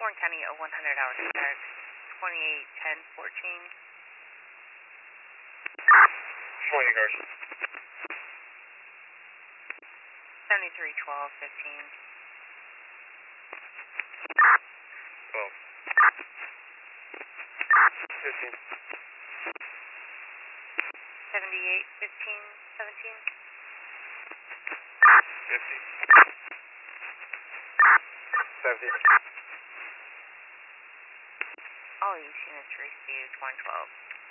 Warren County, a 100-hour check, 281014. 20 cars. 731215. 12. 15. 781517. 50. 70. All these units received 112.